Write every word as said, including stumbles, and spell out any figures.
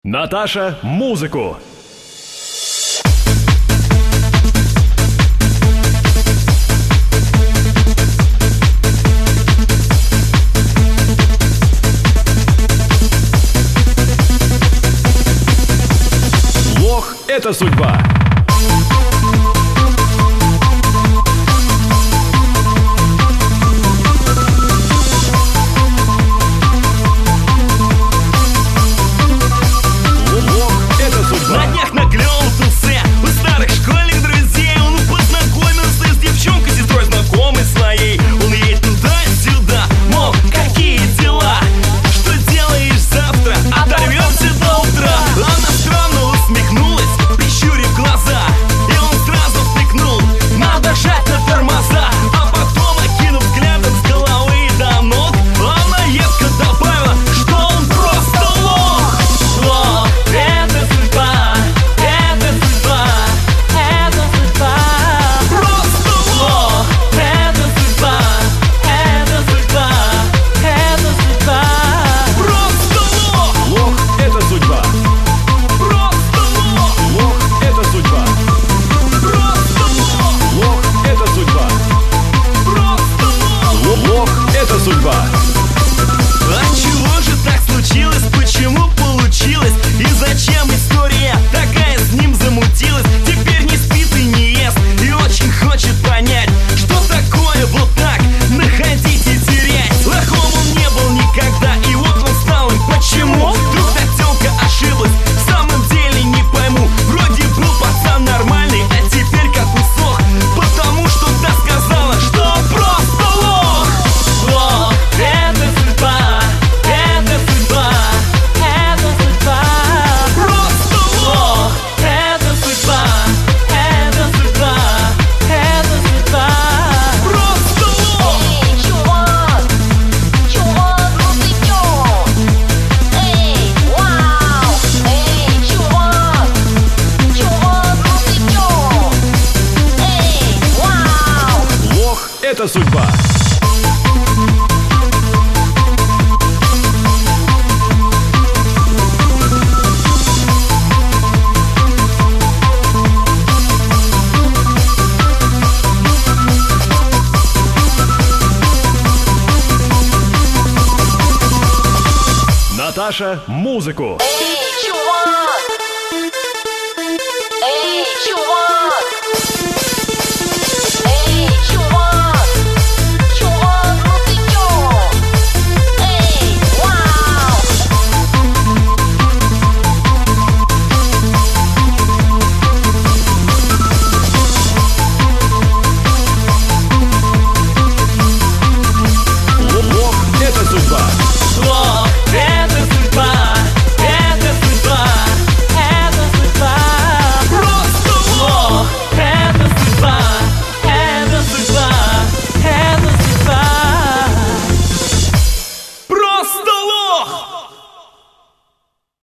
Наташа, музыку! Лох — это судьба. На днях наклевал тусе у старых школьных друзей. Он познакомился с девчонкой, сестрой знакомой своей. Он едет туда-сюда, мол, какие дела? Что делаешь завтра? Оторвемся до утра. Она странно усмехнулась, прищурив глаза, и он сразу втыкнул: надо жать на тормоза. А потом, окинув взглядом с головы до ног, она едко добавила, что он просто лох. Лох — это судьба. Судьба. А чего же так случилось? Почему получилось? И зачем история такая с ним замутилась? Теперь не спит и не ест, и очень хочет понять, что такое вот так находить и терять. Лохом он не был никогда, и вот он стал им. Почему? Вдруг та тёлка ошиблась? В самом деле не пойму. Вроде был пацан нормальный, а теперь как усох, потому что та сказала, что он просто лох. Лох — это судьба, это судьба, это судьба. Просто лох — это судьба, это судьба, это судьба. Просто лох. Эй, чувак, чувак, ну ты чё? Эй, вау! Эй, чувак, чувак, ну ты чё? Эй, вау! Лох — это судьба. Наташа, музыку!